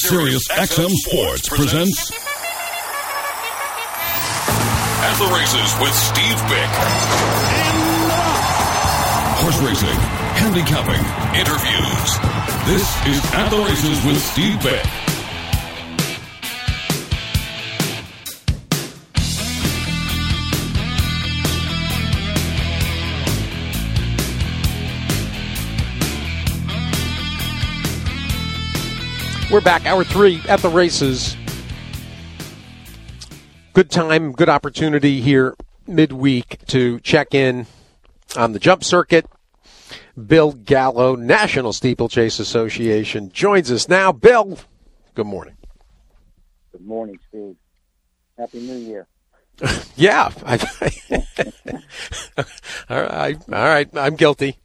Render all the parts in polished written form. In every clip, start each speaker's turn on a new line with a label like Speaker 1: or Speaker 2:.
Speaker 1: Sirius XM Sports presents At the Races with Steve Bick. Horse racing, handicapping, interviews. This is At the Races with Steve Bick.
Speaker 2: We're back, hour 3 at the races. Good time, good opportunity here midweek to check in on the jump circuit. Bill Gallo, National Steeplechase Association, joins us now. Bill, good morning.
Speaker 3: Good morning, Steve. Happy New Year.
Speaker 2: Yeah. All right. I'm guilty.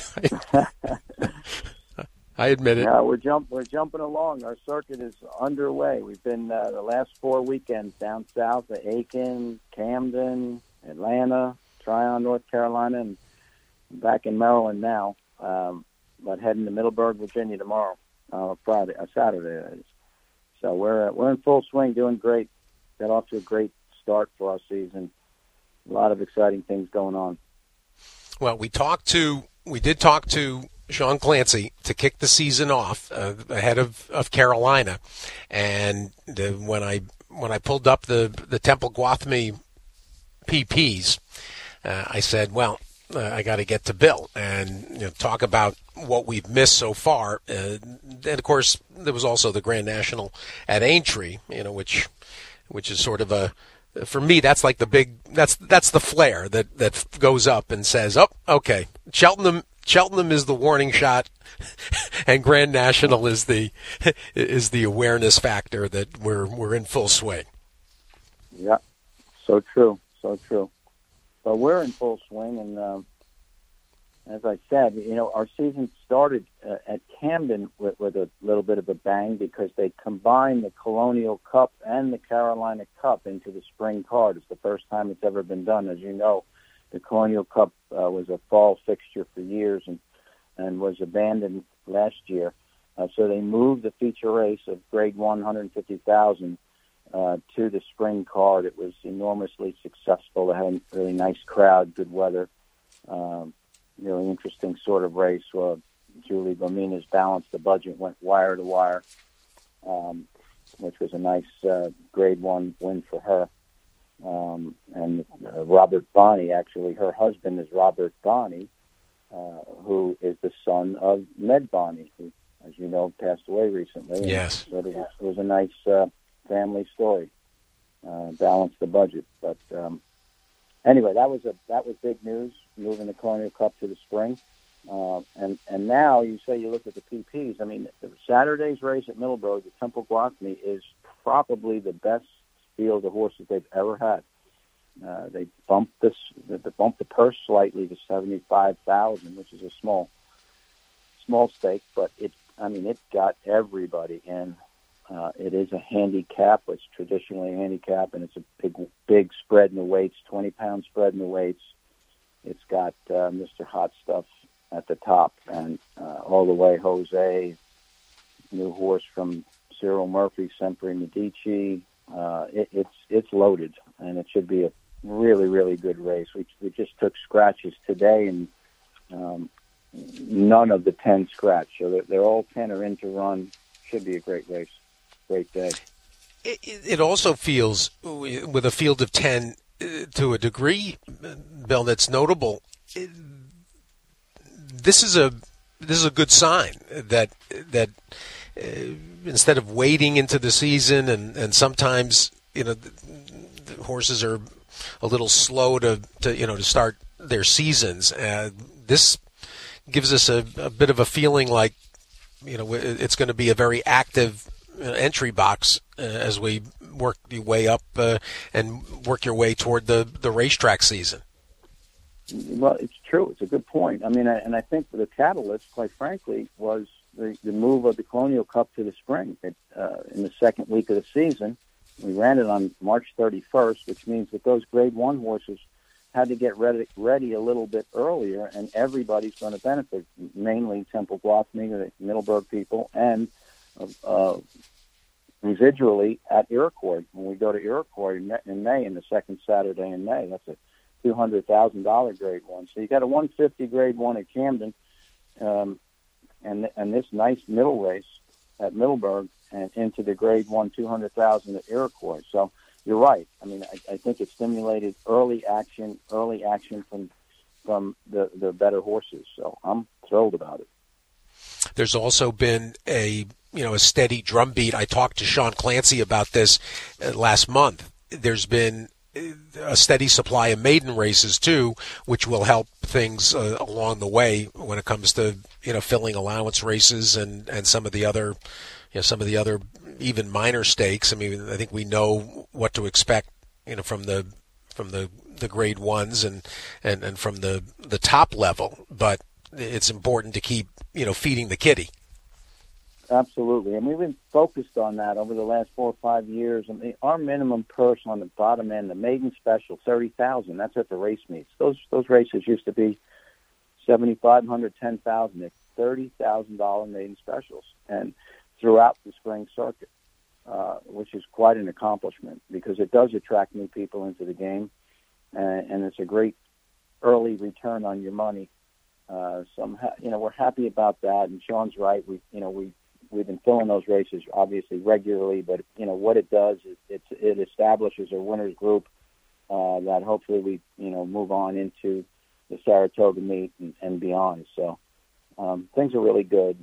Speaker 2: I admit it.
Speaker 3: We're jumping along. Our circuit is underway. We've been the last 4 weekends down south at Aiken, Camden, Atlanta, Tryon, North Carolina, and back in Maryland now. But heading to Middleburg, Virginia tomorrow, Saturday. That is. So we're in full swing, doing great. Got off to a great start for our season. A lot of exciting things going on.
Speaker 2: Well, we did talk to Sean Clancy to kick the season off ahead of Carolina, and when I pulled up the Temple Gwathmey PPs, I said, well, I got to get to Bill and talk about what we've missed so far. And of course, there was also the Grand National at Aintree, which is sort of for me, that's like that's the flare that goes up and says, oh, okay, Cheltenham is the warning shot, and Grand National is the awareness factor that we're in full swing.
Speaker 3: Yeah, so true. But we're in full swing, and as I said, our season started at Camden with a little bit of a bang because they combined the Colonial Cup and the Carolina Cup into the spring card. It's the first time it's ever been done, as you know. The Colonial Cup was a fall fixture for years and was abandoned last year. So they moved the feature race of Grade 1, 150,000 to the spring card. It was enormously successful. They had a really nice crowd, good weather, really interesting sort of race. Julie Bomina's Balance the Budget went wire to wire, which was a nice Grade 1 win for her. And Robert Bonney, actually, her husband is Robert Bonney, who is the son of Med Bonney, who, as you know, passed away recently.
Speaker 2: Yes.
Speaker 3: So it was a nice family story. Balance the budget. But anyway, that was big news, moving the Colonial Cup to the spring. And now you say you look at the PPs. I mean, Saturday's race at Middleburg, the Temple Gwathmey, is probably the best field of horses they've ever had. They bumped the purse slightly to $75,000, which is a small stake, but it got everybody in. It is a handicap. It's traditionally a handicap, and it's a big spread in the weights, 20-pound spread in the weights. It's got Mr. Hot Stuff at the top, and all the way Jose, new horse from Cyril Murphy, Sempre Medici. It's loaded, and it should be a really, really good race. We just took scratches today, and none of the 10 scratch. So they're all 10 are in to run. Should be a great race. Great day.
Speaker 2: It also feels, with a field of 10 to a degree, Bill, that's notable. This is a good sign that instead of waiting into the season, and sometimes the horses are a little slow to start their seasons. This gives us a bit of a feeling like it's going to be a very active entry box as we work your way up and work your way toward the racetrack season.
Speaker 3: Well, it's true. It's a good point. I mean, and I think the catalyst, quite frankly, was the move of the Colonial Cup to the spring. In the second week of the season, we ran it on March 31st, which means that those Grade 1 horses had to get ready a little bit earlier, and everybody's going to benefit, mainly Temple Gwathmey, the Middleburg people, and residually at Iroquois. When we go to Iroquois in May, in the second Saturday in May, that's a $200,000 Grade 1. So you got a 150 Grade 1 at Camden, and this nice middle race at Middleburg, and into the Grade 1 $200,000 at Iroquois. So you're right. I mean, I think it stimulated early action from the better horses. So I'm thrilled about it.
Speaker 2: There's also been a steady drumbeat. I talked to Sean Clancy about this last month. There's been a steady supply of maiden races too, which will help things along the way when it comes to filling allowance races and some of the other even minor stakes. I mean, I think we know what to expect from the Grade 1s and from the top level, but it's important to keep feeding the kitty.
Speaker 3: Absolutely, and we've been focused on that over the last 4 or 5 years. I mean, our minimum purse on the bottom end, the maiden special, $30,000. That's at the race meets. Those races used to be $7,500, $10,000. They're $30,000 maiden specials, and throughout the spring circuit, which is quite an accomplishment because it does attract new people into the game, and it's a great early return on your money. So we're happy about that, and Sean's right. We've been filling those races obviously regularly, but what it does is it establishes a winners group that hopefully we move on into the Saratoga meet and beyond. So things are really good.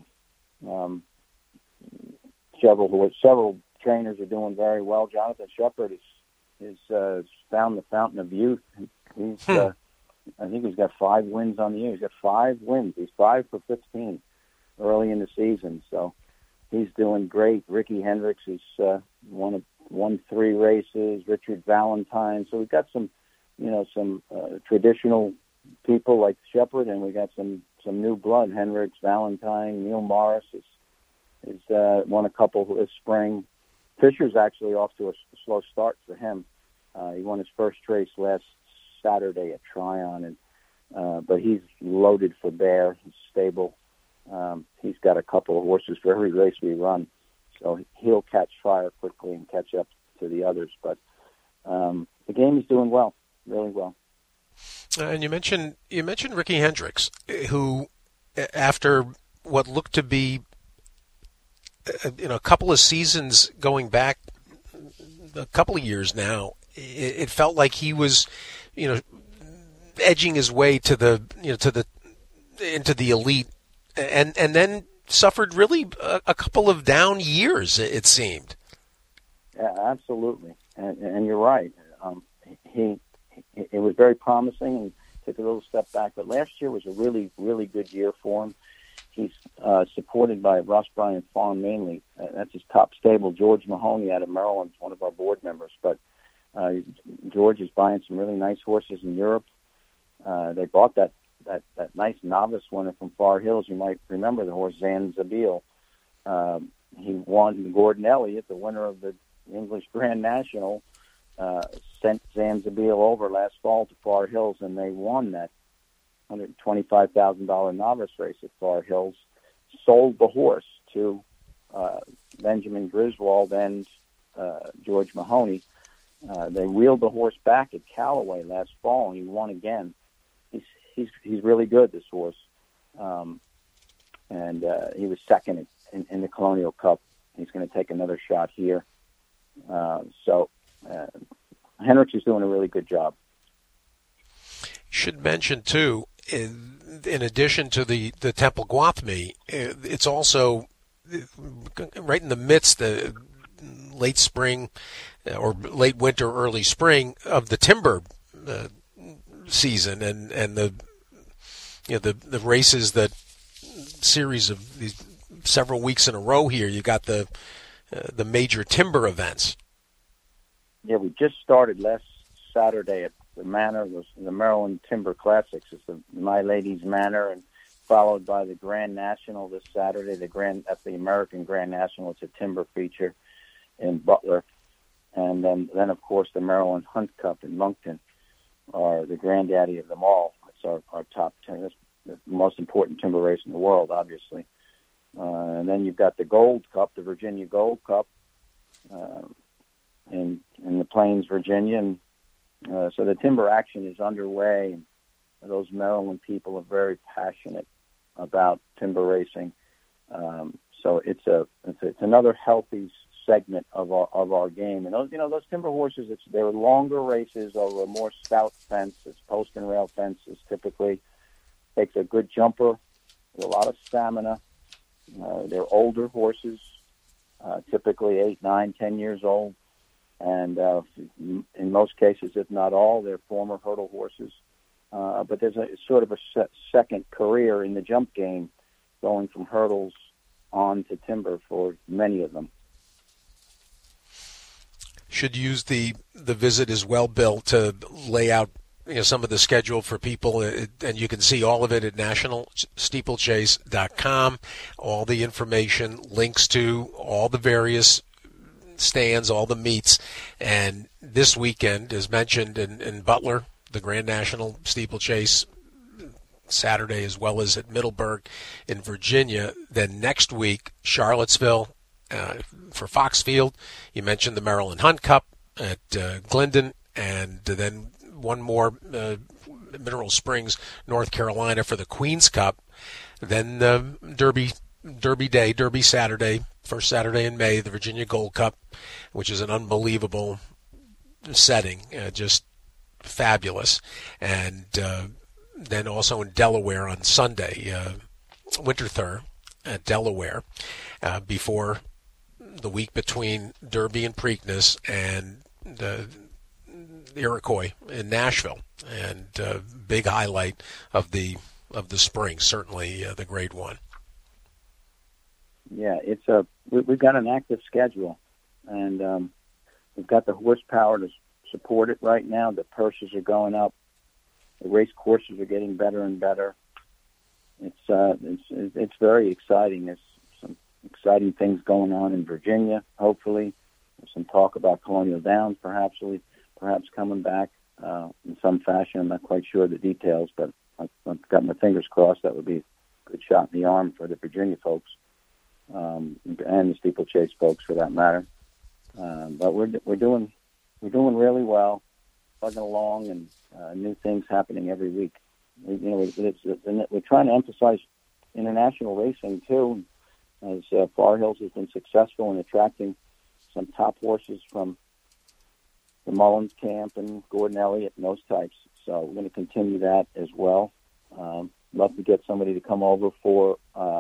Speaker 3: Several trainers are doing very well. Jonathan Shepard is found the fountain of youth. He's I think he's got 5 wins on the year. He's got 5 wins. He's 5 for 15 early in the season. So he's doing great. Ricky Hendricks has won 3 races. Richard Valentine. So we've got some traditional people like Shepard, and we got some new blood. Hendricks, Valentine, Neil Morris is won a couple this spring. Fisher's actually off to a slow start for him. He won his first race last Saturday at Tryon, but he's loaded for bear. He's stable. He's got a couple of horses for every race we run, so he'll catch fire quickly and catch up to the others. But the game is doing well, really well.
Speaker 2: And you mentioned Ricky Hendricks, who, after what looked to be a couple of seasons going back, a couple of years now, it felt like he was edging his way to the into the elite, and then suffered really a couple of down years, it seemed.
Speaker 3: Yeah, absolutely, and you're right. It was very promising and took a little step back, but last year was a really, really good year for him. He's supported by Ross Bryant Farm mainly. That's his top stable. George Mahoney out of Maryland, one of our board members, but George is buying some really nice horses in Europe. They bought that nice novice winner from Far Hills. You might remember the horse Zanzabil. He won. Gordon Elliott, the winner of the English Grand National, sent Zanzabil over last fall to Far Hills, and they won that $125,000 novice race at Far Hills. Sold the horse to Benjamin Griswold and George Mahoney. They wheeled the horse back at Callaway last fall, and he won again. He's really good, this horse, and he was second in the Colonial Cup. He's going to take another shot here. So Hendricks is doing a really good job.
Speaker 2: Should mention too, in addition to the Temple Gwathmey, it's also right in the midst, the late spring or late winter, early spring of the Timber season, and the races, that series of these several weeks in a row here. You got the major Timber events.
Speaker 3: Yeah, we just started last Saturday at the Manor. It was the Maryland Timber Classics. It's the My Lady's Manor, and followed by the Grand National this Saturday. That's the American Grand National. It's a timber feature in Butler, and then of course the Maryland Hunt Cup in Moncton, are the granddaddy of them all. It's our top 10. It's the most important timber race in the world, obviously. And then you've got the Gold Cup, the Virginia Gold Cup, in the Plains, Virginia, and so the timber action is underway. And those Maryland people are very passionate about timber racing. So it's another healthy segment of our game. And those timber horses, they're longer races over a more stout fence. It's post and rail fences typically. Takes a good jumper with a lot of stamina. They're older horses, typically 8, 9, 10 years old. And in most cases, if not all, they're former hurdle horses. But there's a sort of a second career in the jump game, going from hurdles on to timber for many of them.
Speaker 2: Should use the visit as well, Bill, to lay out some of the schedule for people, and you can see all of it at nationalsteeplechase.com. All the information, links to all the various stands, all the meets. And this weekend, as mentioned, in Butler, the Grand National Steeplechase Saturday, as well as at Middleburg in Virginia. Then next week, Charlottesville for Foxfield. You mentioned the Maryland Hunt Cup at Glendon, and then one more, Mineral Springs, North Carolina for the Queen's Cup. Then Derby Saturday, first Saturday in May, the Virginia Gold Cup, which is an unbelievable setting, just fabulous. And then also in Delaware on Sunday, Winterthur at Delaware, before the week between Derby and Preakness, and the Iroquois in Nashville, and big highlight of the spring, certainly the Grade 1.
Speaker 3: Yeah, we've got an active schedule, and we've got the horsepower to support it right now. The purses are going up. The race courses are getting better and better. It's very exciting. There's some exciting things going on in Virginia. Hopefully, there's some talk about Colonial Downs perhaps coming back in some fashion. I'm not quite sure of the details, but I've got my fingers crossed. That would be a good shot in the arm for the Virginia folks, and the steeplechase folks for that matter. But we're doing really well, plugging along, and new things happening every week. We're trying to emphasize international racing too, as Far Hills has been successful in attracting some top horses from the Mullins camp and Gordon Elliott and those types. So we're going to continue that as well. Love to get somebody to come over for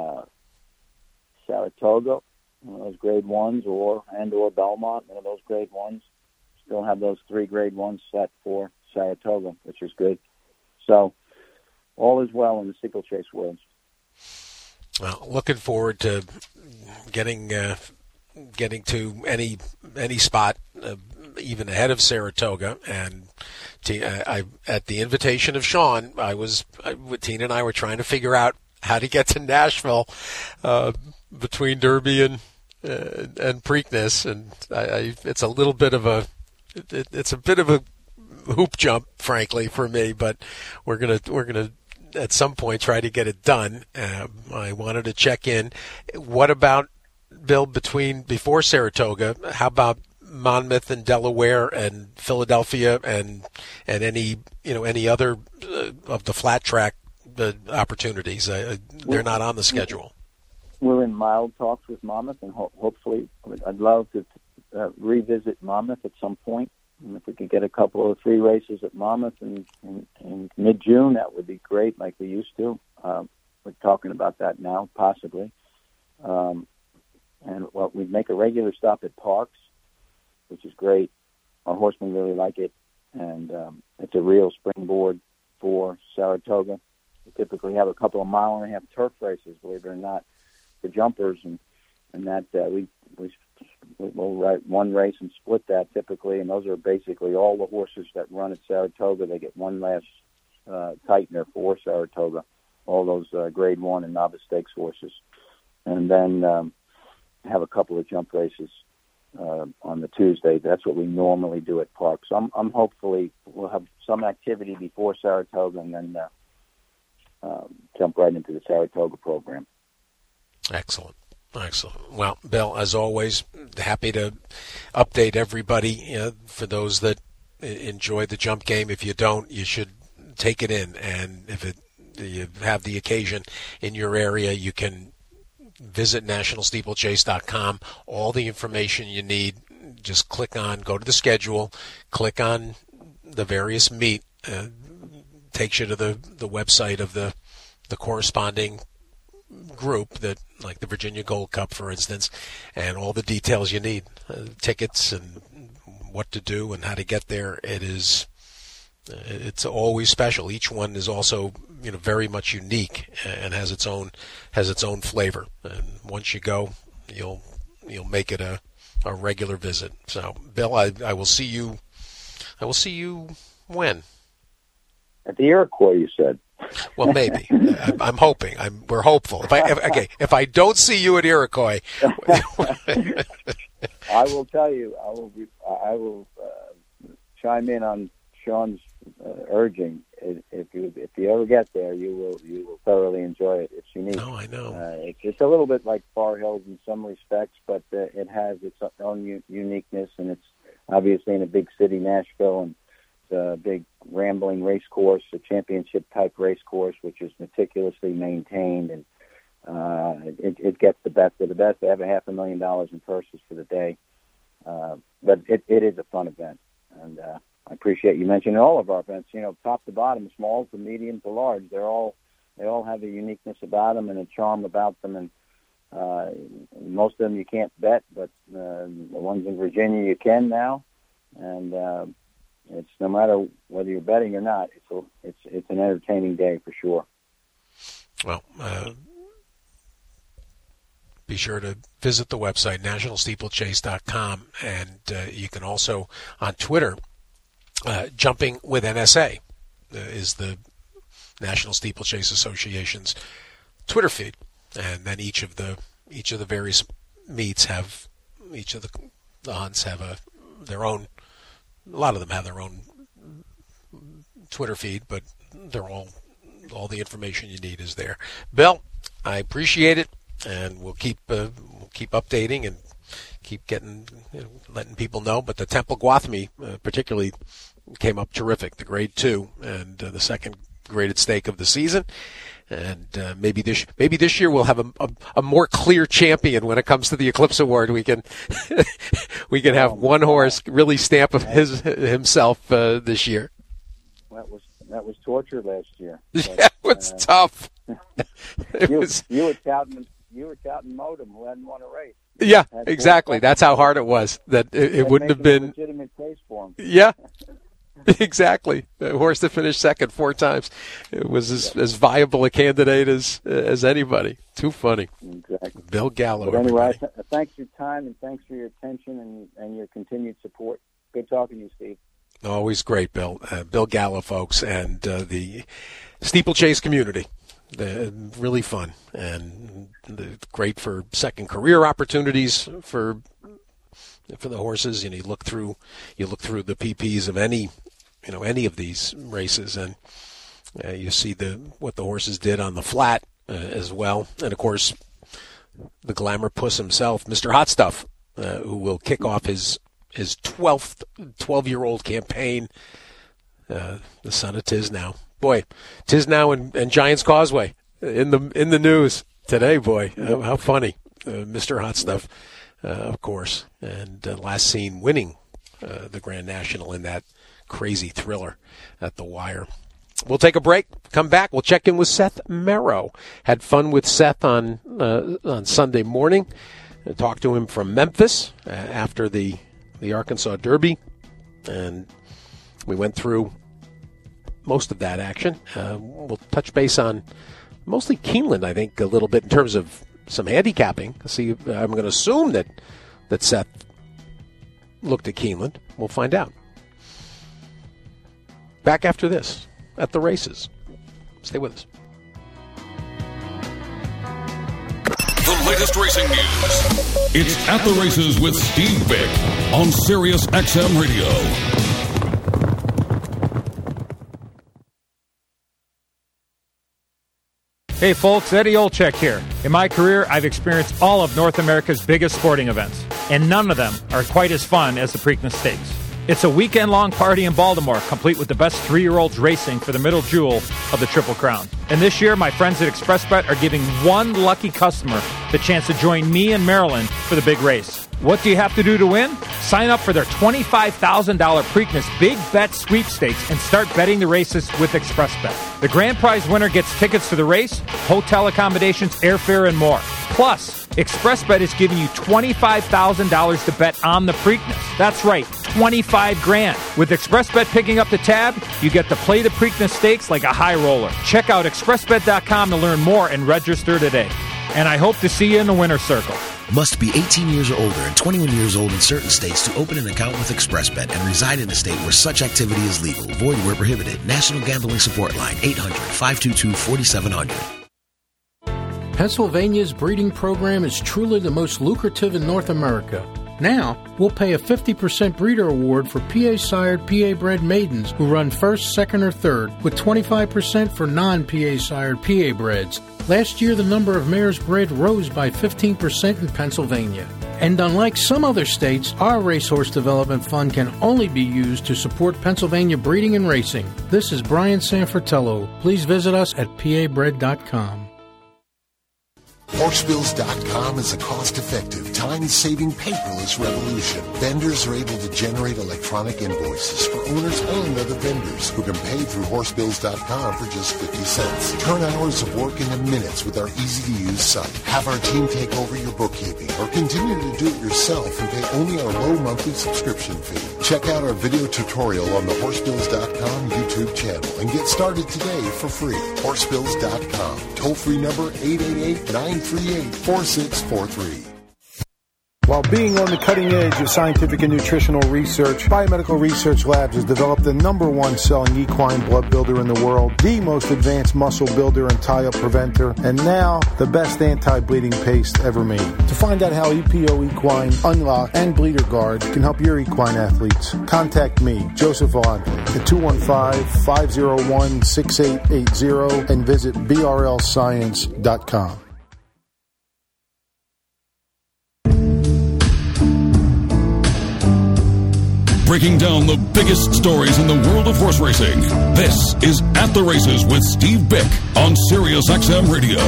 Speaker 3: Saratoga, one of those Grade 1s, or Belmont, one of those Grade 1s. Still have those 3 Grade 1s set for Saratoga, which is good. So all is well in the steeplechase world.
Speaker 2: Well, looking forward to getting to any spot, even ahead of Saratoga. And I, at the invitation of Sean, Tina and I were trying to figure out how to get to Nashville between Derby and Preakness, and it's a little bit of a hoop jump, frankly, for me. But we're gonna at some point try to get it done. I wanted to check in. What about, Bill, before Saratoga? How about Monmouth and Delaware and Philadelphia and any other of the flat track opportunities? They're not on the schedule.
Speaker 3: We're in mild talks with Monmouth, and hopefully I'd love to revisit Monmouth at some point. And if we could get a couple of 3 races at Monmouth in mid-June, that would be great, like we used to. We're talking about that now, possibly. And we'd make a regular stop at Parks, which is great. Our horsemen really like it, and it's a real springboard for Saratoga. We typically have a couple of mile-and-a-half turf races, believe it or not, for jumpers, and that we'll write one race and split that typically, and those are basically all the horses that run at Saratoga. They get one last tightener for Saratoga, all those Grade 1 and novice stakes horses, and then have a couple of jump races on the Tuesday. That's what we normally do at Park. So I'm hopefully we'll have some activity before Saratoga, and then jump right into the Saratoga program.
Speaker 2: Excellent. Well, Bill, as always, happy to update everybody. For those that enjoy the jump game, if you don't, you should take it in. And if you have the occasion in your area, you can visit nationalsteeplechase.com. All the information you need, just go to the schedule, click on the various meet, takes you to the website of the corresponding group, that like the Virginia Gold Cup, for instance, and all the details you need, tickets and what to do and how to get there. It's always special. Each one is also very much unique and has its own flavor. And once you go, you'll make it a regular visit. So, Bill, I will see you. I will see you when?
Speaker 3: At the Iroquois, you said.
Speaker 2: Well, maybe. I'm hoping. We're hopeful. If I don't see you at Iroquois,
Speaker 3: I will tell you. I will chime in on Sean's urging. If you ever get there, you will thoroughly enjoy it. It's unique.
Speaker 2: No, I know.
Speaker 3: It's a little bit like Far Hills in some respects, but it has its own uniqueness, and it's obviously in a big city, Nashville, and it's a big rambling race course, a championship-type race course, which is meticulously maintained, and it gets the best of the best. They have $500,000 in purses for the day, but it is a fun event, and I appreciate you mentioning all of our events. Top to bottom, small to medium to large, they all have a uniqueness about them and a charm about them, and most of them you can't bet, but the ones in Virginia you can now, and it's no matter whether you're betting or not, it's an entertaining day for sure.
Speaker 2: Well, be sure to visit the website, nationalsteeplechase.com, and you can also, on Twitter, Jumping with NSA is the National Steeplechase Association's Twitter feed, and then each of the various meets each of the hunts have their own. A lot of them have their own Twitter feed, but they're all the information you need is there. Bill, I appreciate it, and we'll keep updating and keep letting people know. But the Temple Gwathmey particularly came up terrific, the grade 2 and the second graded stake of the season. And maybe this year we'll have a more clear champion when it comes to the Eclipse Award. We can have one horse really stamp of himself this year.
Speaker 3: That was torture last year.
Speaker 2: But, it was tough.
Speaker 3: You were touting Modem, who hadn't won a race.
Speaker 2: Yeah, exactly. That's how hard it was. That it wouldn't have been
Speaker 3: a legitimate case for him.
Speaker 2: Yeah. Exactly. A horse that finished second 4 times. It was as viable a candidate as anybody. Too funny.
Speaker 3: Exactly.
Speaker 2: Bill Gallo.
Speaker 3: But anyway, thanks for your time and thanks for your attention and your continued support. Good talking to you, Steve.
Speaker 2: Always great, Bill. Bill Gallo, folks, and the steeplechase community. They're really fun and great for second career opportunities for the horses. You look through the PPs of any of these races, and you see what the horses did on the flat as well. And of course, the glamour puss himself, Mr. Hot Stuff, who will kick off his 12-year-old campaign. The son of Tiznow. Boy, Tiznow and Giants Causeway in the news today. Boy, how funny. Mr. Hot Stuff, of course, and last seen winning the Grand National in that crazy thriller at the wire. We'll take a break. Come back. We'll check in with Seth Merrow. Had fun with Seth on Sunday morning. Talked to him from Memphis after the Arkansas Derby, and we went through most of that action. We'll touch base on mostly Keeneland, I think, a little bit in terms of some handicapping. See, I'm going to assume that Seth looked at Keeneland. We'll find out. Back after this at the races. Stay with us.
Speaker 1: The latest racing news. It's At the Races with Steve Bick on Sirius XM Radio.
Speaker 4: Hey folks, Eddie Olczyk here. In my career, I've experienced all of North America's biggest sporting events, and none of them are quite as fun as the Preakness Stakes. It's a weekend-long party in Baltimore, complete with the best 3-year-olds racing for the middle jewel of the Triple Crown. And this year, my friends at ExpressBet are giving one lucky customer the chance to join me and Marilyn for the big race. What do you have to do to win? Sign up for their $25,000 Preakness Big Bet Sweepstakes and start betting the races with ExpressBet. The grand prize winner gets tickets to the race, hotel accommodations, airfare, and more. Plus, ExpressBet is giving you $25,000 to bet on the Preakness. That's right, $25,000. With ExpressBet picking up the tab, you get to play the Preakness Stakes like a high roller. Check out ExpressBet.com to learn more and register today. And I hope to see you in the winner's circle.
Speaker 5: Must be 18 years or older and 21 years old in certain states to open an account with ExpressBet and reside in a state where such activity is legal. Void where prohibited. National Gambling Support Line, 800-522-4700.
Speaker 6: Pennsylvania's breeding program is truly the most lucrative in North America. Now, we'll pay a 50% breeder award for PA-sired, PA-bred maidens who run first, second, or third, with 25% for non-PA-sired PA-breds. Last year, the number of mares bred rose by 15% in Pennsylvania. And unlike some other states, our Racehorse Development Fund can only be used to support Pennsylvania breeding and racing. This is Brian Sanfratello. Please visit us at pabred.com.
Speaker 7: Horsebills.com is a cost-effective, time-saving paperless revolution. Vendors are able to generate electronic invoices for owners and other vendors who can pay through Horsebills.com for just 50 cents. Turn hours of work into minutes with our easy-to-use site. Have our team take over your bookkeeping or continue to do it yourself and pay only our low monthly subscription fee. Check out our video tutorial on the Horsebills.com YouTube channel and get started today for free. Horsebills.com. Toll-free number 888-938-4643.
Speaker 8: While being on the cutting edge of scientific and nutritional research, Biomedical Research Labs has developed the #1 selling equine blood builder in the world, the most advanced muscle builder and tie-up preventer, and now the best anti-bleeding paste ever made. To find out how EPO Equine, Unlock, and Bleeder Guard can help your equine athletes, contact me, Joseph Vellante, at 215-501-6880 and visit brlscience.com.
Speaker 1: Breaking down the biggest stories in the world of horse racing. This is At the Races with Steve Bick on Sirius XM Radio.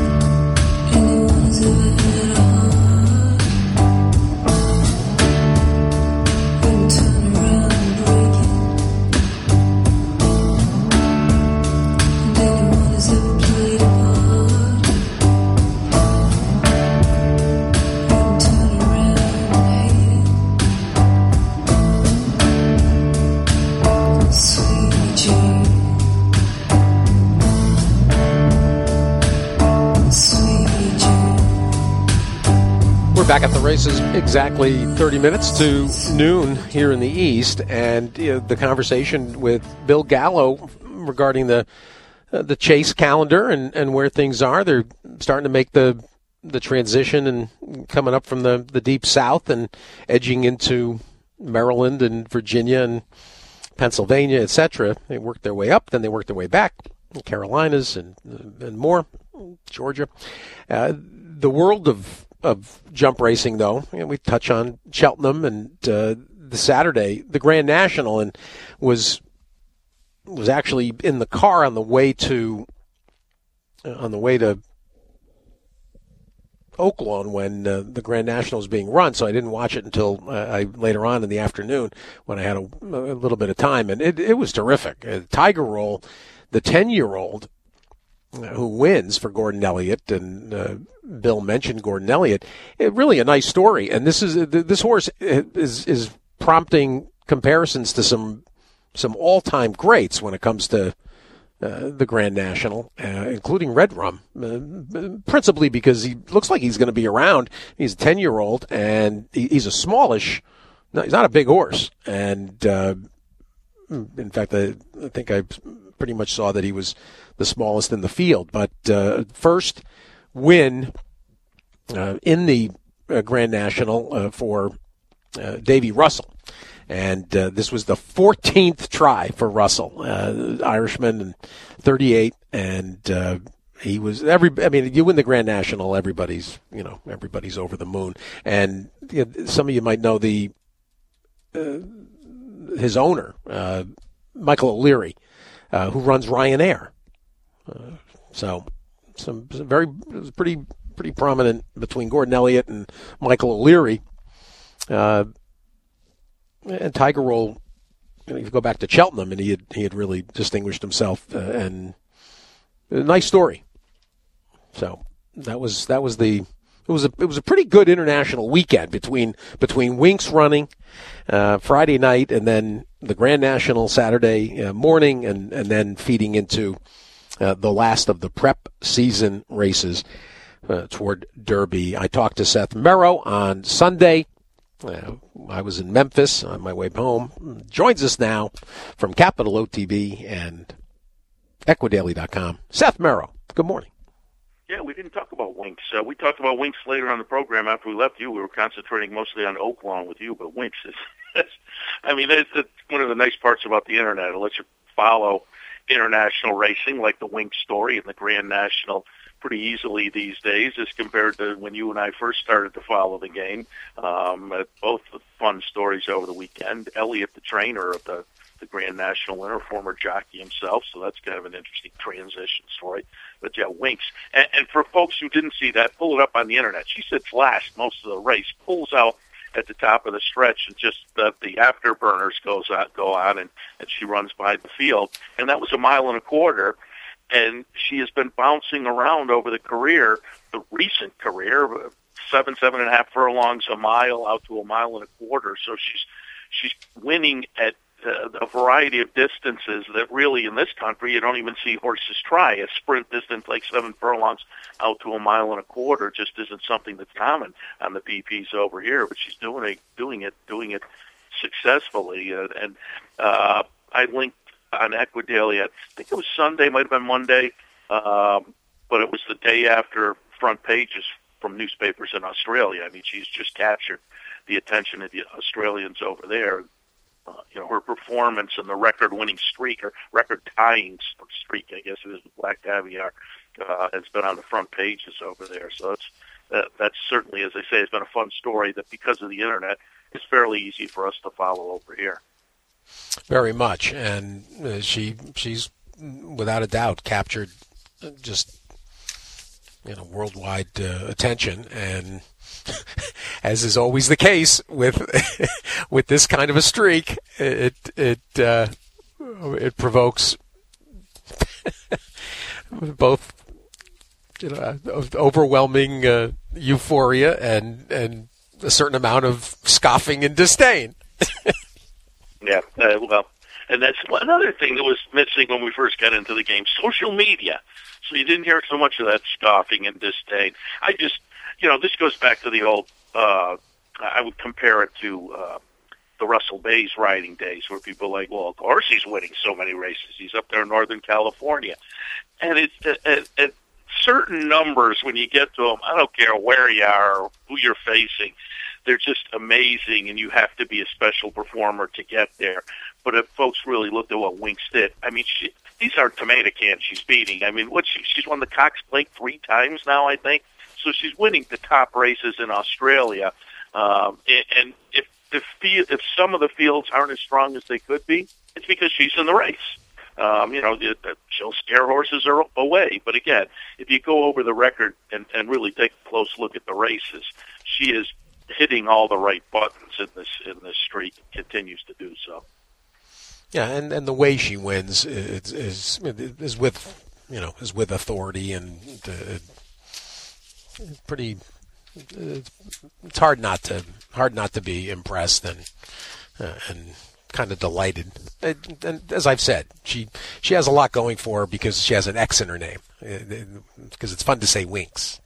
Speaker 2: Back at the races, exactly 30 minutes to noon here in the East, and the conversation with Bill Gallo regarding the chase calendar and where things are. They're starting to make the transition and coming up from the deep South and edging into Maryland and Virginia and Pennsylvania, etc. They worked their way up, then they worked their way back, Carolinas and more, Georgia. The world of jump racing, though, we touch on Cheltenham and the Saturday, the Grand National, and was actually in the car on the way to Oaklawn when the Grand National was being run. So I didn't watch it until later on in the afternoon when I had a little bit of time, and it was terrific. Tiger Roll, the 10-year-old. Who wins for Gordon Elliott, and Bill mentioned Gordon Elliott. Really a nice story, and this horse is prompting comparisons to some all-time greats when it comes to the Grand National, including Red Rum, principally because he looks like he's going to be around. He's a 10-year-old, and he's a smallish. No, he's not a big horse, and in fact, I think I pretty much saw that he was the smallest in the field. But first win in the Grand National for Davy Russell. And this was the 14th try for Russell, Irishman, and 38, and He was you win the Grand National, everybody's over the moon. And some of you might know his owner, Michael O'Leary, who runs Ryanair. So it was pretty prominent between Gordon Elliott and Michael O'Leary. And Tiger Roll, you go back to Cheltenham, and he had really distinguished himself, and a nice story. So it was a pretty good international weekend between Winks running Friday night, and then the Grand National Saturday morning, and then feeding into the last of the prep season races toward Derby. I talked to Seth Merrow on Sunday. I was in Memphis on my way home. Joins us now from Capital OTB and Equidaily.com. Seth Merrow, good morning.
Speaker 9: Yeah, we didn't talk about Winks. We talked about Winks later on the program after we left you. We were concentrating mostly on Oaklawn with you, but Winks is, that's one of the nice parts about the Internet. It lets you follow international racing like the Winks story and the Grand National pretty easily these days as compared to when you and I first started to follow the game. Both fun stories over the weekend. Elliott, the trainer of the Grand National winner, former jockey himself, so that's kind of an interesting transition story. But yeah, Winks. And for folks who didn't see that, pull it up on the Internet. She sits last most of the race, pulls out at the top of the stretch, and just the afterburners go on, and she runs by the field. And that was 1.25 miles. And she has been bouncing around over the the recent career, 7.5 furlongs a mile out to 1.25 miles. So she's winning at a variety of distances that really in this country you don't even see horses try. A sprint distance like 7 furlongs out to 1.25 miles just isn't something that's common on the PPs over here. But she's doing it successfully. I linked on Equidaily, I think it was Sunday, might have been Monday, but it was the day after front pages from newspapers in Australia. I mean, she's just captured the attention of the Australians over there. Her performance and the record-winning streak, or record-tying streak, I guess it is, with Black Caviar, has been on the front pages over there. So that's certainly, as I say, it's been a fun story that because of the Internet, it's fairly easy for us to follow over here.
Speaker 2: Very much, and she's without a doubt captured just worldwide attention, and as is always the case with with this kind of a streak, it provokes both overwhelming euphoria and a certain amount of scoffing and disdain.
Speaker 9: Yeah, and that's another thing that was missing when we first got into the game, social media. So you didn't hear so much of that scoffing and disdain. I just, this goes back to the old, I would compare it to the Russell Bayes riding days where people are like, well, of course he's winning so many races. He's up there in Northern California. And it's at certain numbers when you get to them, I don't care where you are or who you're facing, they're just amazing, and you have to be a special performer to get there. But if folks really looked at what Winks did, I mean, these aren't tomato cans she's beating. I mean, she's won the Cox Plate 3 times now, I think. So she's winning the top races in Australia. And if some of the fields aren't as strong as they could be, it's because she's in the race. She'll scare horses away. But again, if you go over the record and really take a close look at the races, she is hitting all the right buttons in this streak and continues to do so.
Speaker 2: Yeah, and the way she wins is with authority, and pretty. It's hard not to be impressed and kind of delighted. And as I've said, she has a lot going for her because she has an X in her name. Because it's fun to say Winks.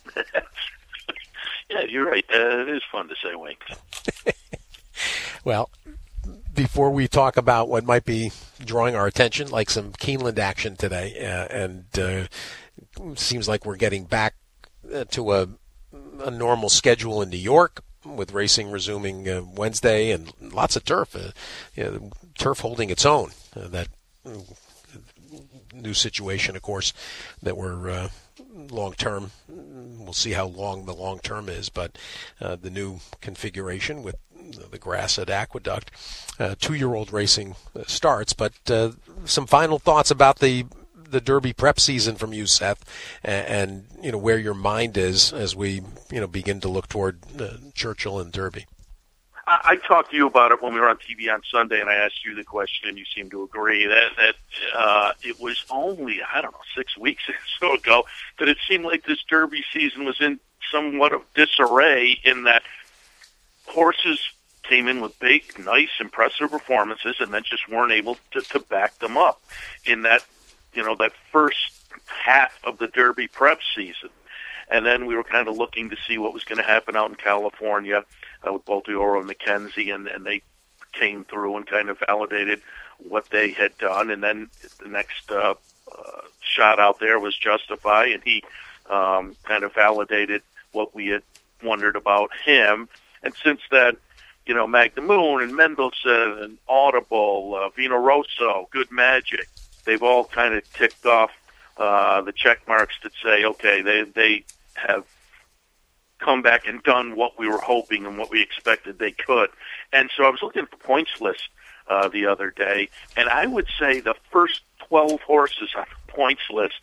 Speaker 9: Yeah, you're right. It is fun to say Winks.
Speaker 2: Well, before we talk about what might be drawing our attention, like some Keeneland action today, and seems like we're getting back to a normal schedule in New York, with racing resuming Wednesday, and lots of turf, turf holding its own. That new situation, of course, that we're long term. We'll see how long the long term is, but the new configuration with the grass at Aqueduct, 2-year-old racing starts. But some final thoughts about the Derby prep season from you, Seth, and where your mind is as we begin to look toward Churchill and Derby.
Speaker 9: I talked to you about it when we were on TV on Sunday, and I asked you the question, and you seemed to agree that it was only, 6 weeks or so ago that it seemed like this Derby season was in somewhat of disarray, in that horses came in with big, nice, impressive performances and then just weren't able to back them up in that, that first half of the Derby prep season. And then we were kind of looking to see what was going to happen out in California with Baltioro and McKenzie, and they came through and kind of validated what they had done. And then the next shot out there was Justify, and he kind of validated what we had wondered about him. And since then, Magnum Moon and Mendelssohn and Audible, Vino Rosso, Good Magic, they've all kind of ticked off the check marks that say, okay, they have come back and done what we were hoping and what we expected they could. And so I was looking at the points list the other day, and I would say the first 12 horses on the points list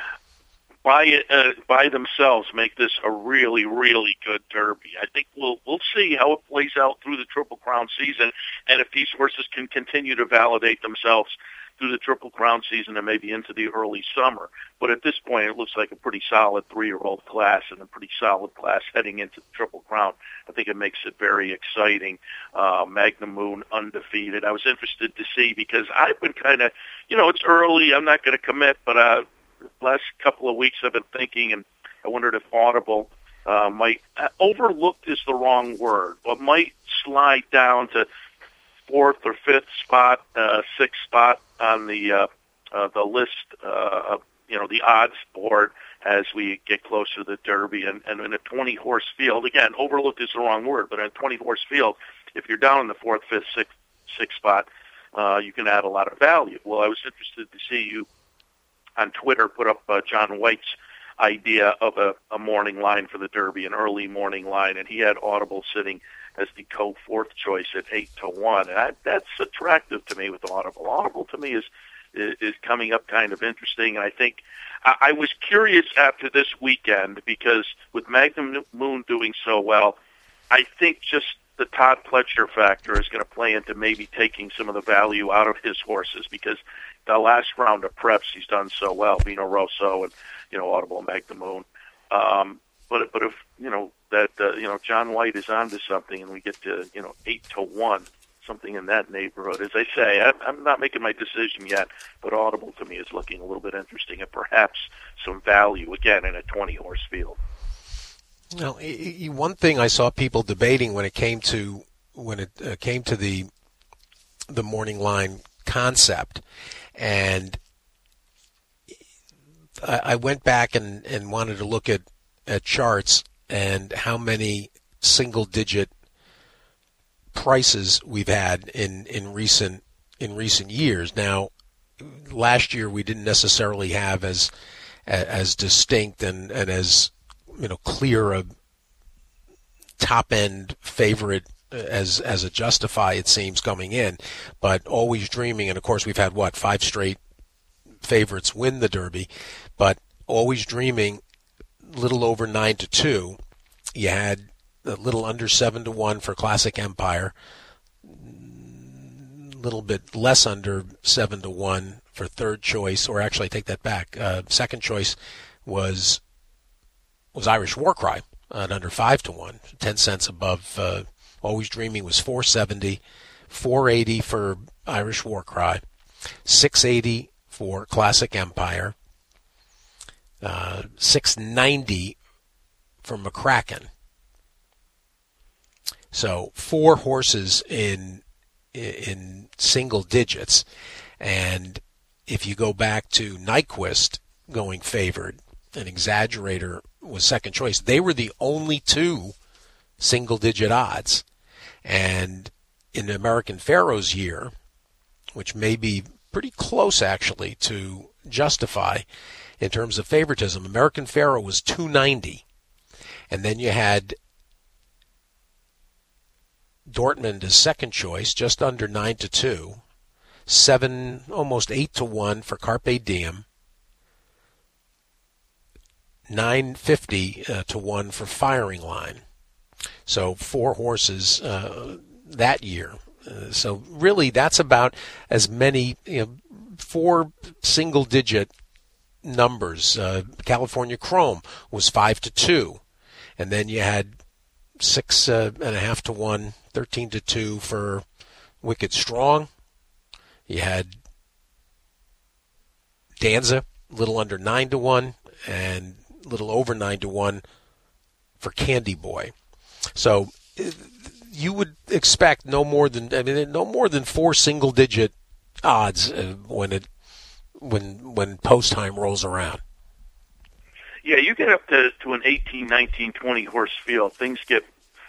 Speaker 9: by themselves make this a really, really good Derby. I think we'll see how it plays out through the Triple Crown season, and if these horses can continue to validate themselves through the Triple Crown season and maybe into the early summer. But at this point, it looks like a pretty solid 3-year-old class and a pretty solid class heading into the Triple Crown. I think it makes it very exciting. Magnum Moon undefeated. I was interested to see, because I've been kind of, it's early. I'm not going to commit, but the last couple of weeks I've been thinking, and I wondered if Audible might, overlooked is the wrong word, but might slide down to 4th or 5th spot, 6th spot on the list, the odds board as we get closer to the Derby. And in a 20-horse field, again, overlooked is the wrong word, but in a 20-horse field, if you're down in the 4th, 5th, 6th spot, you can add a lot of value. Well, I was interested to see you on Twitter put up John White's idea of a morning line for the Derby, an early morning line, and he had Audible sitting as the co-4th choice at 8-1, and that's attractive to me with Audible. Audible to me is coming up kind of interesting, and I think I was curious after this weekend, because with Magnum Moon doing so well, I think just the Todd Pletcher factor is going to play into maybe taking some of the value out of his horses, because the last round of preps he's done so well, Vino Rosso and Audible and Magnum Moon. But if John White is onto something and we get to 8-1, something in that neighborhood. As I say, I'm not making my decision yet, but Audible to me is looking a little bit interesting and perhaps some value again in a 20-horse field.
Speaker 2: Now, one thing I saw people debating when it came to the morning line concept, and I went back and wanted to look at charts and how many single-digit prices we've had in recent years. Now, last year we didn't necessarily have as distinct and as clear a top-end favorite as a Justify, it seems, coming in, but Always Dreaming, and of course we've had 5 straight favorites win the Derby, but Always Dreaming, little over 9-2. You had a little under 7-1 for Classic Empire, a little bit less under 7-1 for third choice, or actually take that back. Second choice was Irish War Cry at under 5-1, 10 cents above. Always Dreaming was $470, $480 for Irish War Cry, $680 for Classic Empire, $690 for McCracken. So 4 horses in single digits, and if you go back to Nyquist going favored, an Exaggerator was second choice. They were the only 2 single-digit odds. And in American Pharaoh's year, which may be pretty close actually to justify in terms of favoritism. American Pharoah was 290, and then you had Dortmund as second choice, just under 9-2, 7, almost 8-1 for Carpe Diem, 950 to 1 for Firing Line. So 4 horses that year. So really, that's about as many, 4 single-digit numbers. California Chrome was 5-2, and then you had 6.5 to 1, 13-2 for Wicked Strong. You had Danza, a little under 9-1, and a little over 9-1 for Candy Boy. So you would expect no more than 4 single-digit odds when post time rolls around.
Speaker 9: Yeah, you get up to an 18, 19, 20 horse field, things get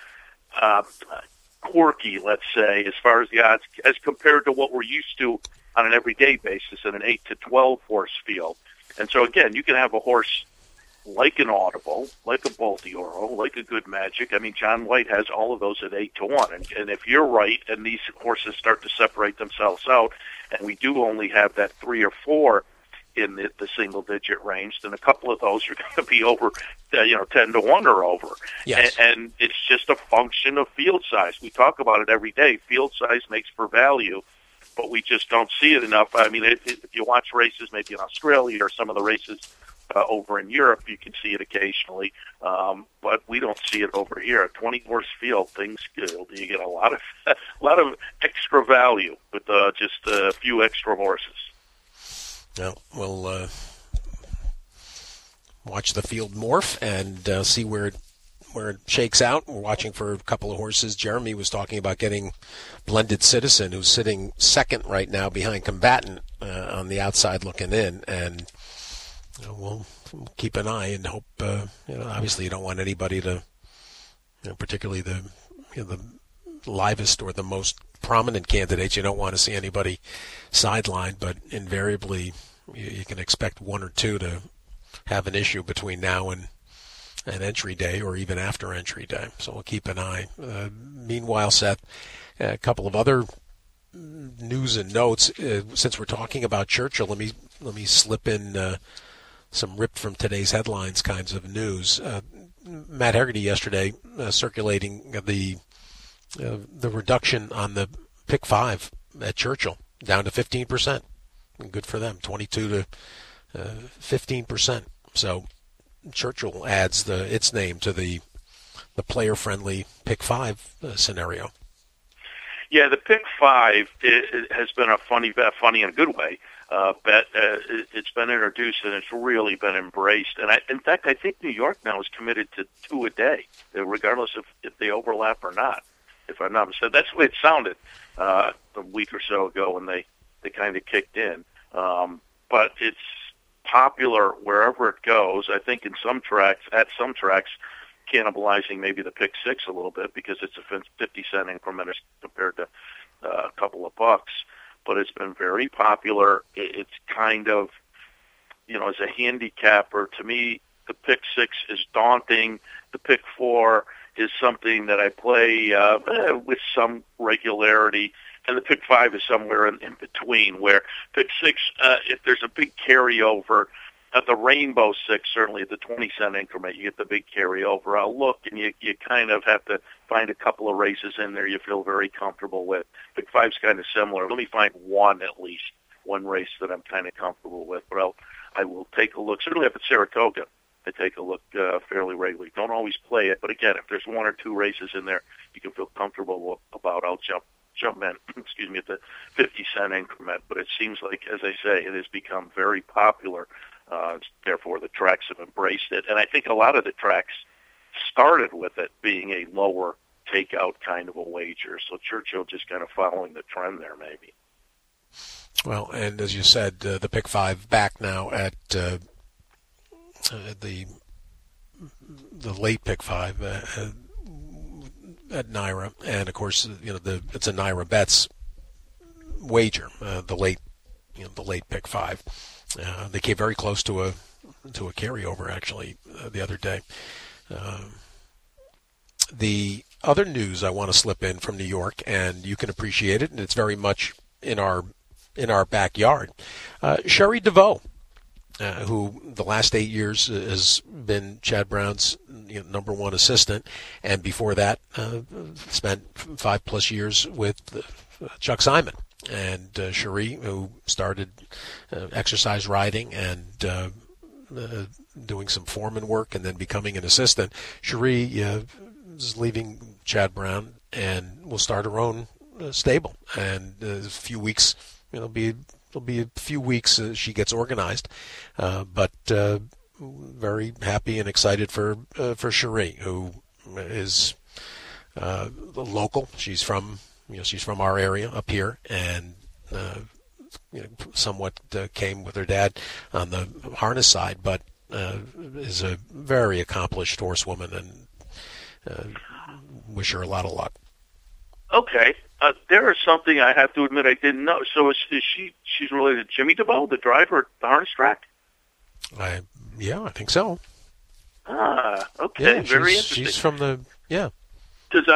Speaker 9: quirky, let's say, as far as the odds, as compared to what we're used to on an everyday basis in an 8 to 12 horse field. And so, again, you can have a horse like an Audible, like a Boltioro, like a Good Magic. I mean, John White has all of those at 8 to 1. And if you're right and these horses start to separate themselves out, and we do only have that 3 or 4 in the single-digit range, then a couple of those are going to be over, 10 to 1 or over.
Speaker 2: Yes.
Speaker 9: And it's just a function of field size. We talk about it every day. Field size makes for value, but we just don't see it enough. I mean, if you watch races maybe in Australia or some of the races over in Europe, you can see it occasionally, but we don't see it over here. A 20-horse field, you get a lot of extra value with just a few extra horses.
Speaker 2: Well, we'll watch the field morph and see where it shakes out. We're watching for a couple of horses. Jeremy was talking about getting Blended Citizen, who's sitting second right now behind Combatant on the outside looking in, and we'll keep an eye and hope. Obviously, you don't want anybody to, particularly the livest or the most prominent candidates. You don't want to see anybody sidelined, but invariably, you can expect 1 or 2 to have an issue between now and entry day, or even after entry day. So we'll keep an eye. Meanwhile, Seth, a couple of other news and notes. Since we're talking about Churchill, let me slip in some ripped from today's headlines kinds of news. Matt Hegarty yesterday circulating the reduction on the pick 5 at Churchill down to 15%. Good for them, 22 to 15%. So Churchill adds its name to the player-friendly pick 5 scenario.
Speaker 9: Yeah, the pick 5 has been a funny in a good way. Bet it's been introduced and it's really been embraced. And in fact, I think New York now is committed to 2 a day, regardless of if they overlap or not. If I'm not mistaken, that's the way it sounded a week or so ago when they kind of kicked in. But it's popular wherever it goes. I think at some tracks, cannibalizing maybe the pick 6 a little bit because it's a 50-cent increment compared to a couple of bucks. But it's been very popular. It's kind of, as a handicapper, to me, the pick 6 is daunting. The pick 4 is something that I play with some regularity. And the pick 5 is somewhere in between, where pick 6, if there's a big carryover, at the Rainbow 6, certainly at the 20-cent increment, you get the big carryover. I'll look, and you kind of have to find a couple of races in there you feel very comfortable with. Pick 5's kind of similar. Let me find one race that I'm kind of comfortable with. But I will take a look. Certainly up at Saratoga, I take a look fairly regularly. Don't always play it, but again, if there's 1 or 2 races in there you can feel comfortable about, I'll jump in, at the 50-cent increment. But it seems like, as I say, it has become very popular. Therefore, the tracks have embraced it. And I think a lot of the tracks started with it being a lower takeout kind of a wager. So Churchill just kind of following the trend there, maybe.
Speaker 2: Well, and as you said, the pick 5 back now at the late pick 5 at NYRA, and of course, it's a NYRA Bets wager, the late pick 5. They came very close to a carryover actually the other day. The other news I want to slip in from New York, and you can appreciate it, and it's very much in our backyard. Cherie DeVoe, who the last 8 years has been Chad Brown's number one assistant, and before that spent 5+ years with Chuck Simon. And Cherie, who started exercise riding and doing some foreman work and then becoming an assistant, Cherie is leaving Chad Brown and will start her own stable. And a few weeks, it'll be a few weeks she gets organized, but very happy and excited for Cherie, who is local. She's from our area up here, and somewhat came with her dad on the harness side, but is a very accomplished horsewoman, and wish her a lot of luck.
Speaker 9: Okay. There is something I have to admit I didn't know. So she's related to Jimmy DeVoe, the driver at the harness track?
Speaker 2: Yeah, I think so.
Speaker 9: Okay.
Speaker 2: Yeah,
Speaker 9: very interesting.
Speaker 2: She's from the, yeah.
Speaker 9: Because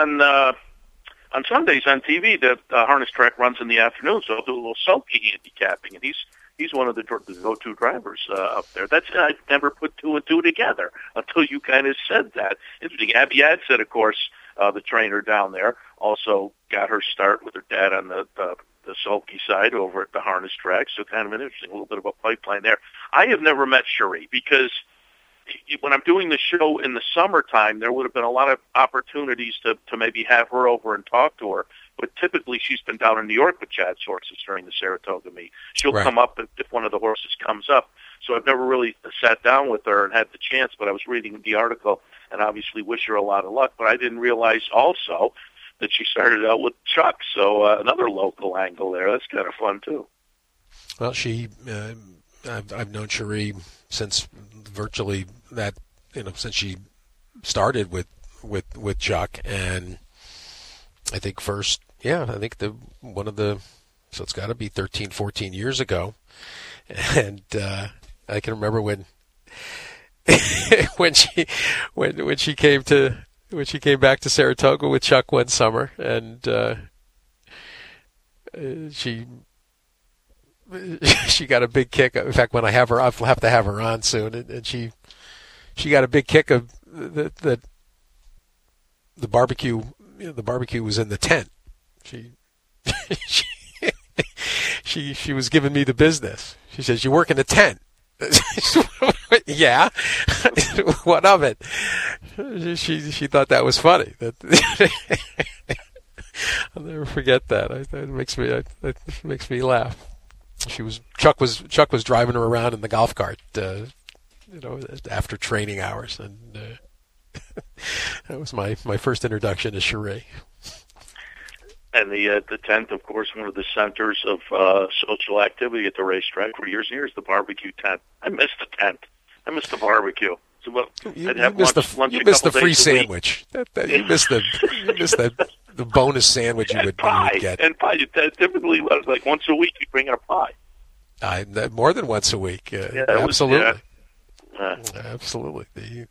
Speaker 9: on Sundays on TV, the harness track runs in the afternoon, so I'll do a little sulky handicapping, and he's one of the go-to drivers up there. I never put two and two together until you kind of said that. Interesting. Abby Adset, of course, the trainer down there, also got her start with her dad on the sulky side over at the harness track, so kind of an interesting little bit of a pipeline there. I have never met Cherie because when I'm doing the show in the summertime, there would have been a lot of opportunities to maybe have her over and talk to her. But typically, she's been down in New York with Chad's horses during the Saratoga meet. She'll come up if one of the horses comes up. So I've never really sat down with her and had the chance, but I was reading the article and obviously wish her a lot of luck. But I didn't realize also that she started out with Chuck. So another local angle there. That's kind of fun, too.
Speaker 2: Well, I've known Cherie since virtually that, since she started with Chuck, and I think so it's got to be 13, 14 years ago, and I can remember when she came back to Saratoga with Chuck one summer, and she got a big kick. In fact, when I have her, I'll have to have her on soon. And she got a big kick of the barbecue. The barbecue was in the tent. She was giving me the business. She says, "You work in the tent." Yeah. What of it? She thought that was funny. I'll never forget that. It makes me laugh. Chuck was driving her around in the golf cart, after training hours, and that was my first introduction to Cherie.
Speaker 9: And the tent, of course, one of the centers of social activity at the racetrack for years and years. The barbecue tent. I missed the tent. I missed the barbecue. So I'd have lunch
Speaker 2: you missed the free sandwich. You missed the bonus sandwich you would get.
Speaker 9: And pie. Typically, like once a week, you bring in a pie.
Speaker 2: More than once a week. Absolutely. Absolutely.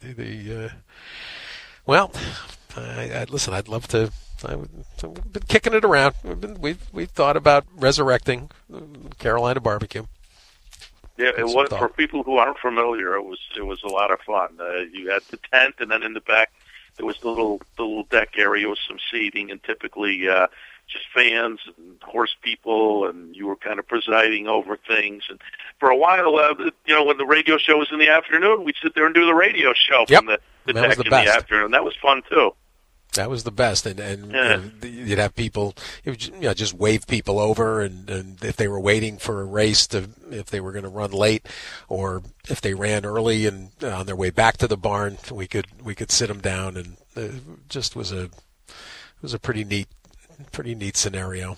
Speaker 2: Well, listen. I'd love to. I've been kicking it around. We've thought about resurrecting Carolina barbecue.
Speaker 9: Yeah, it was for people who aren't familiar. It was a lot of fun. You had the tent, and then in the back there was the little deck area with some seating, and typically just fans and horse people, and you were kind of presiding over things. And for a while, when the radio show was in the afternoon, we'd sit there and do the radio show from the deck in the afternoon. That was fun too.
Speaker 2: That was the best, and you'd have people, just wave people over, and if they were waiting for a race, if they were going to run late, or if they ran early and on their way back to the barn, we could sit them down, and it just was a pretty neat scenario.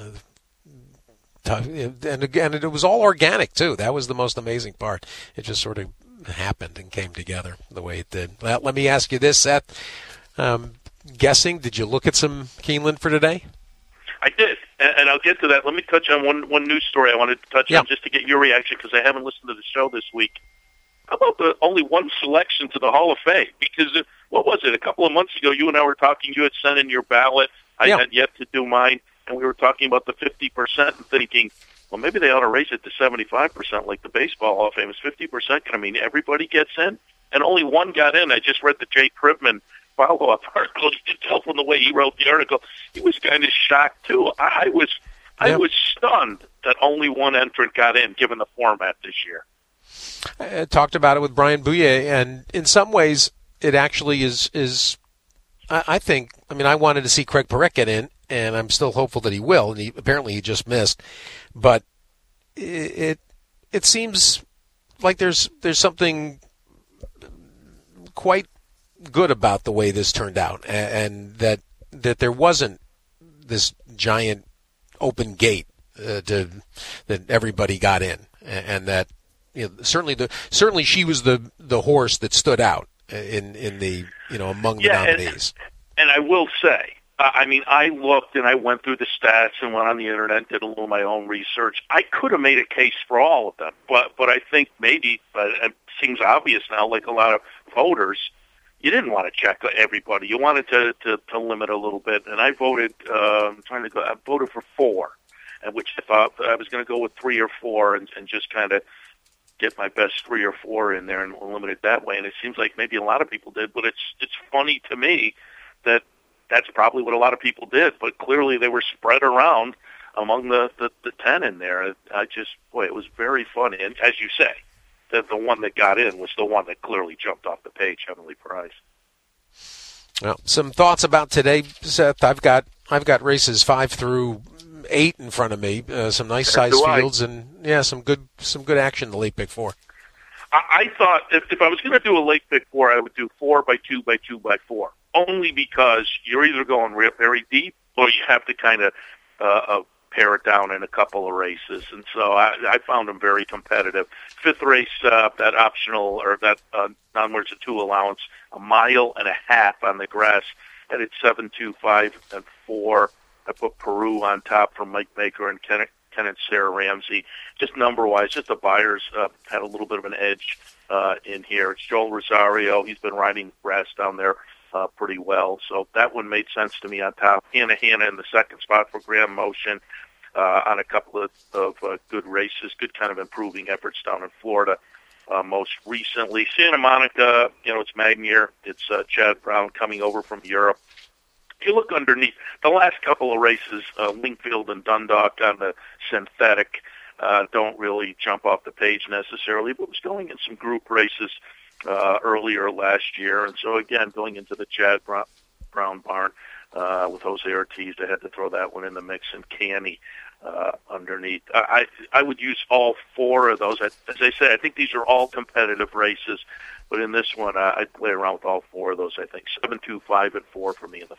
Speaker 2: And again, it was all organic too. That was the most amazing part. It just sort of happened and came together the way it did. Well, let me ask you this, Seth. Guessing, did you look at some Keeneland for today?
Speaker 9: I did, And I'll get to that. Let me touch on one news story I wanted to touch on just to get your reaction because I haven't listened to the show this week. How about the only one selection to the Hall of Fame? Because what was it? A couple of months ago, you and I were talking. You had sent in your ballot. I had yet to do mine, and we were talking about the 50% and thinking, well, maybe they ought to raise it to 75% like the Baseball Hall of Fame is 50%. Can I mean everybody gets in? And only one got in. I just read the Jay Kripman follow-up article. You could tell from the way he wrote the article, he was kind of shocked too. I was stunned that only one entrant got in, given the format this year.
Speaker 2: I talked about it with Brian Bouye, and in some ways, it actually is. I think. I mean, I wanted to see Craig Perret get in, and I'm still hopeful that he will. And apparently, he just missed. But it seems like there's something quite good about the way this turned out, and that there wasn't this giant open gate that everybody got in, and that certainly she was the horse that stood out in the among the nominees.
Speaker 9: And I will say, I mean, I looked and I went through the stats and went on the internet and did a little of my own research. I could have made a case for all of them, but I think maybe, but it seems obvious now, like a lot of voters, you didn't want to check everybody. You wanted to limit a little bit, and I voted. I voted for 4, which I thought I was going to go with 3 or 4, and just kind of get my best 3 or 4 in there and limit it that way. And it seems like maybe a lot of people did, but it's funny to me that that's probably what a lot of people did. But clearly they were spread around among the 10 in there. It was very funny. And as you say, that the one that got in was the one that clearly jumped off the page, Heavenly Prize.
Speaker 2: Well, some thoughts about today, Seth. I've got races 5 through 8 in front of me. Some nice size fields and some good action in the late pick 4.
Speaker 9: I thought if I was going to do a late pick 4, I would do 4 by 2 by 2 by 4. Only because you're either going very deep or you have to kind of pare it down in a couple of races, and so I found them very competitive. 5th race, that optional or that non-emergency 2 allowance, 1.5 miles on the grass, headed 7, 2, 5, and 4. I put Peru on top from Mike Baker and Ken and Sarah Ramsey. Just number-wise, just the Buyers had a little bit of an edge in here. It's Joel Rosario. He's been riding grass down there pretty well. So that one made sense to me on top. Hannah in the second spot for Graham Motion on a couple of good races, good kind of improving efforts down in Florida. Most recently, Santa Monica, it's Magnier. It's Chad Brown coming over from Europe. If you look underneath, the last couple of races, Lingfield and Dundalk on the synthetic don't really jump off the page necessarily, but was going in some group races earlier last year. And so, again, going into the Chad Brown barn with Jose Ortiz, I had to throw that one in the mix, and Canny underneath. I would use all 4 of those. As I say, I think these are all competitive races, but in this one, I'd play around with all 4 of those, I think. 7, 2, 5, and 4 for me in the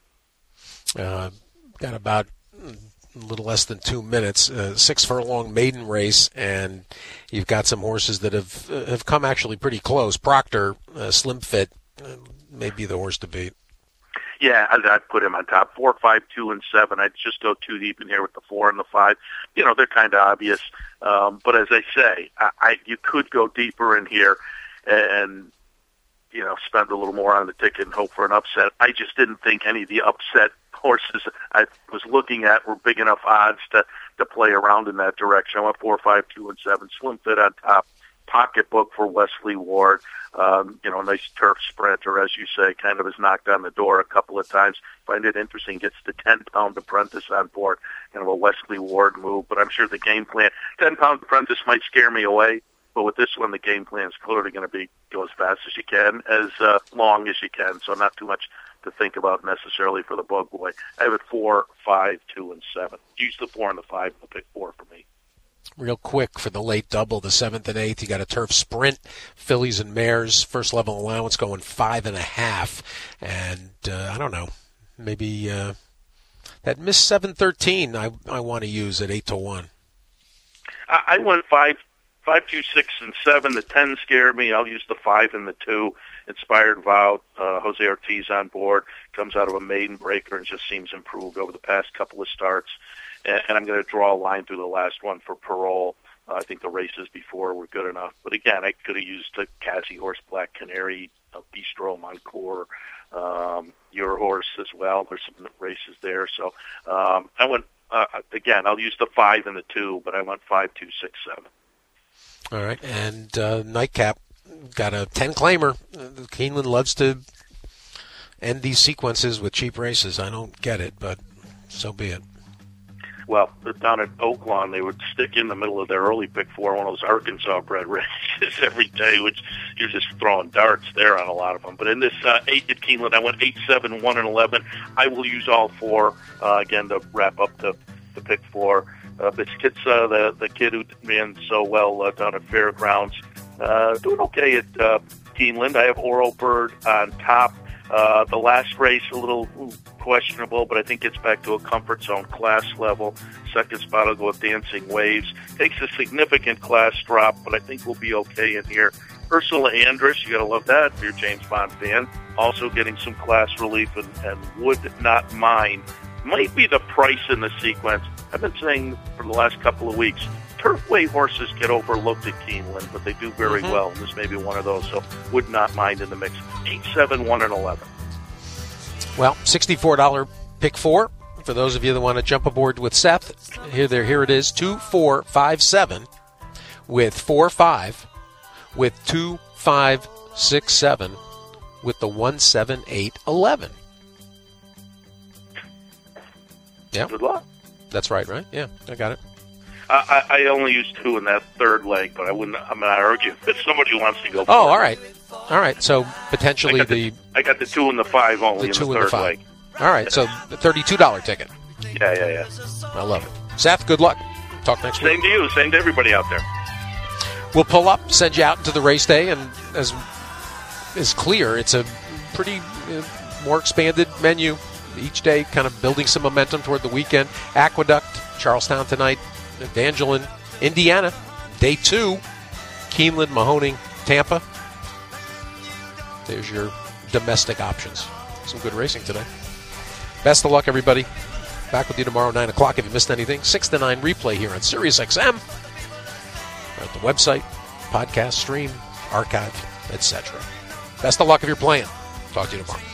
Speaker 9: 5th.
Speaker 2: Got about a little less than 2 minutes. 6 furlong maiden race, and you've got some horses that have come actually pretty close. Proctor, Slim Fit, may be the horse to beat.
Speaker 9: Yeah, I'd put him on top. 4, 5, 2, and 7. I'd just go too deep in here with the 4 and the 5. They're kind of obvious. But as I say, you could go deeper in here and spend a little more on the ticket and hope for an upset. I just didn't think any of the upset horses I was looking at were big enough odds to play around in that direction. I went 4, 5, 2, and 7. Slim Fit on top. Pocketbook for Wesley Ward. A nice turf sprinter, as you say, kind of has knocked on the door a couple of times. Find it interesting. Gets the 10-pound apprentice on board. Kind of a Wesley Ward move, but I'm sure the game plan, 10-pound apprentice might scare me away. But with this one, the game plan is clearly going to be go as fast as you can, as long as you can. So not too much to think about necessarily for the bug boy. I have it 4, 5, 2, and 7. Use the 4 and the 5 and the pick 4 for me.
Speaker 2: Real quick for the late double, the 7th and 8th, you got a turf sprint, fillies and mares, first level allowance going 5.5, and I don't know, maybe that missed 7-13 I want to use at 8-1.
Speaker 9: I went 5, 2, 6, and 7. The 10 scared me. I'll use the 5 and the 2. Inspired Vow, Jose Ortiz on board, comes out of a maiden breaker and just seems improved over the past couple of starts. And I'm going to draw a line through the last one for Parole. I think the races before were good enough. But again, I could have used the Cassie Horse, Black Canary, Bistro, Moncourt, Your Horse as well. There's some races there. So I went, again, I'll use the 5 and the 2, but I went 5, 2, 6, 7.
Speaker 2: All right. And Nightcap got a 10-claimer. Keeneland loves to end these sequences with cheap races. I don't get it, but so be it.
Speaker 9: Well, down at Oaklawn, they would stick in the middle of their early pick 4, one of those Arkansas bred races every day, which you're just throwing darts there on a lot of them. But in this 8 at Keeneland, I went 8, 7, 1, and 11. I will use all 4, again, to wrap up the pick 4. Biskitsa, the kid who ran so well down at Fairgrounds, doing okay at Keeneland. I have Oro Bird on top. The last race, a little questionable, but I think gets back to a comfort zone class level. Second spot, I'll go with Dancing Waves. Takes a significant class drop, but I think we'll be okay in here. Ursula Andress, you got to love that if you're a James Bond fan. Also getting some class relief and would not mind. Might be the price in the sequence. I've been saying for the last couple of weeks, Turfway horses get overlooked at Keeneland, but they do very well, and this may be one of those, so would not mind in the mix. 8, 7, 1, and 11.
Speaker 2: Well, $64 pick 4. For those of you that want to jump aboard with Seth, here it is, 2, 4, 5, 7, with 4, 5, with 2, 5, 6, 7, with the 1, 7, 8, 11. Yeah.
Speaker 9: Good luck.
Speaker 2: That's right? Yeah, I got it.
Speaker 9: I only used 2 in that third leg, but I'm not arguing if somebody wants to go.
Speaker 2: Oh, all right. So potentially
Speaker 9: I got the 2 and the 5 only in the third leg.
Speaker 2: All right, so the $32 ticket.
Speaker 9: Yeah.
Speaker 2: I love it. Seth, good luck. Talk next week.
Speaker 9: Same to you. Same to everybody out there.
Speaker 2: We'll pull up, send you out into the race day, and as is clear, it's a pretty more expanded menu each day, kind of building some momentum toward the weekend. Aqueduct, Charlestown tonight, Evangeline, Indiana, day 2, Keeneland, Mahoning, Tampa. There's your domestic options. Some good racing today. Best of luck, everybody. Back with you tomorrow, 9 o'clock. If you missed anything, 6 to 9 replay here on SiriusXM. At the website, podcast, stream, archive, etc. Best of luck if you're playing. Talk to you tomorrow.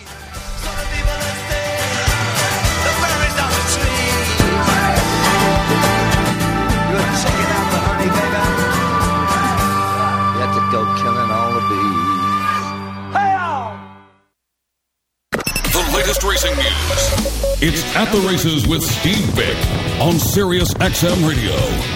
Speaker 10: Go killing all the bees.
Speaker 1: The latest racing news. It's At the Races with Steve Bick on SiriusXM Radio.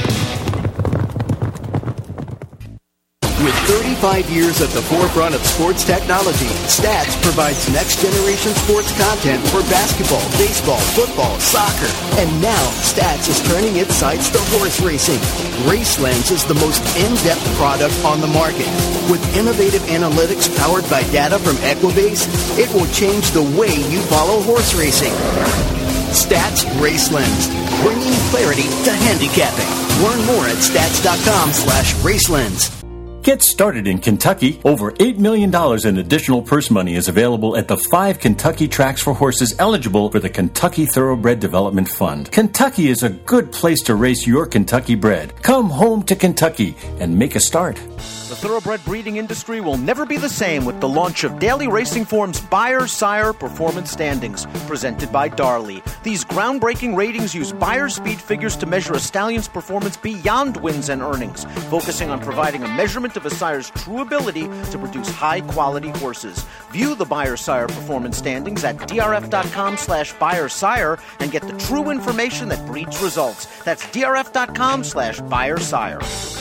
Speaker 11: With 35 years at the forefront of sports technology, Stats provides next-generation sports content for basketball, baseball, football, soccer. And now, Stats is turning its sights to horse racing. RaceLens is the most in-depth product on the market. With innovative analytics powered by data from Equibase, it will change the way you follow horse racing. Stats RaceLens, bringing clarity to handicapping. Learn more at stats.com/RaceLens.
Speaker 12: Get started in Kentucky. Over $8 million in additional purse money is available at the 5 Kentucky tracks for horses eligible for the Kentucky Thoroughbred Development Fund. Kentucky is a good place to race your Kentucky bred. Come home to Kentucky and make a start.
Speaker 13: The thoroughbred breeding industry will never be the same with the launch of Daily Racing Form's Beyer Sire Performance Standings, presented by Darley. These groundbreaking ratings use Beyer speed figures to measure a stallion's performance beyond wins and earnings, focusing on providing a measurement of a sire's true ability to produce high-quality horses. View the Beyer Sire Performance Standings at drf.com/Beyer Sire and get the true information that breeds results. That's drf.com/Beyer Sire.